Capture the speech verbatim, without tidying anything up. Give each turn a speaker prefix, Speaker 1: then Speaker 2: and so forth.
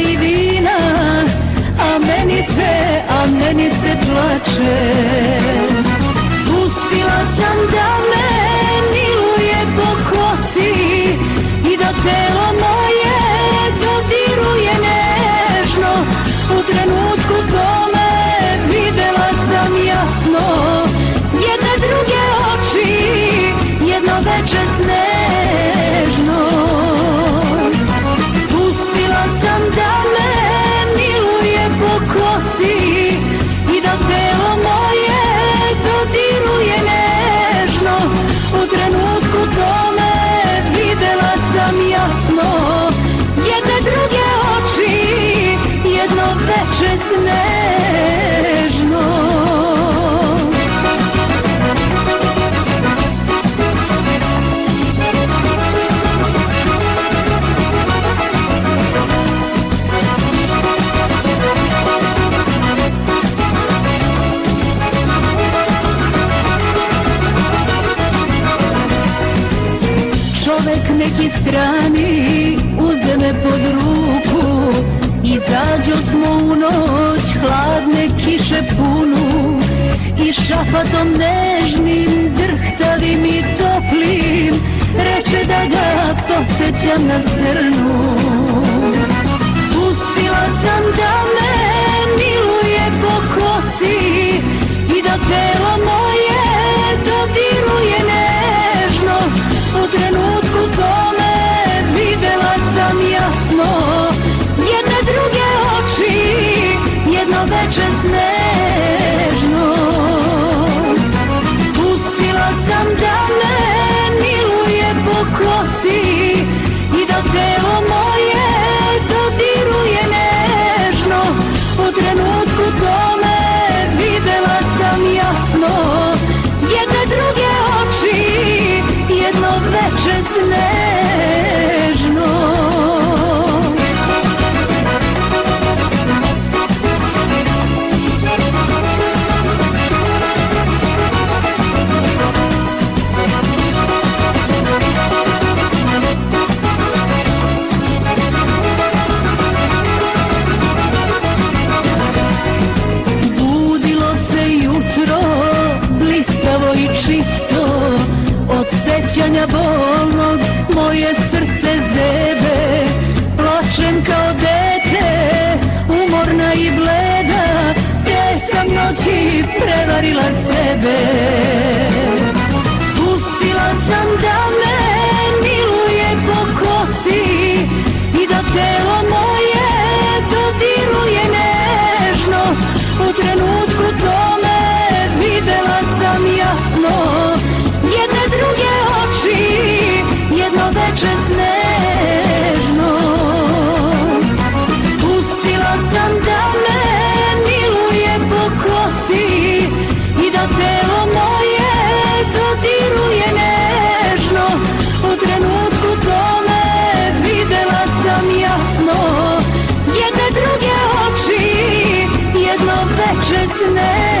Speaker 1: i vina, a meni se, a meni se plače. Pustila sam da me miluje po kosi i da telo moje dodiruje nežno. U trenutku tome videla sam jasno jedne druge oči, jedno veče snežno. Pustila sam da me miluje po kosi i da telo moje dodiruje nežno. U trenutku tome videla sam jasno jedne druge oči, jedno veče snežno. Čovek neki strani uze me pod ruku, izađo smo u noć hladne kiše punu i šapatom nežnim, drhtavim i toplim reče da ga podsjećam na srnu. Pustila sam da me miluje po kosi i da telo moje dodiruje nežno. U trenutku tome videla sam jasno jedne druge oči, jedno veče snežno. Pustila sam da me miluje po kosi i da telo moje dodiruje nežno. U trenutku tome videla sam jasno jedne druge oči, jedno veče snežno. Budilo se jutro, blistavo i čisto, od sećanja bolnog moje srce zebe. Plačem kao dete, umorna i bleda, te sam noći prevarila sebe. Pustila sam da me miluje po kosi i da telo moje dodiruje nežno. U trenutku tome videla sam jasno jedne druge oči, jedno veče snežno. Pustila sam da me miluje po kosi i da telo moje dodiruje nežno. U trenutku tome videla sam jasno jedne druge oči, jedno veče snežno.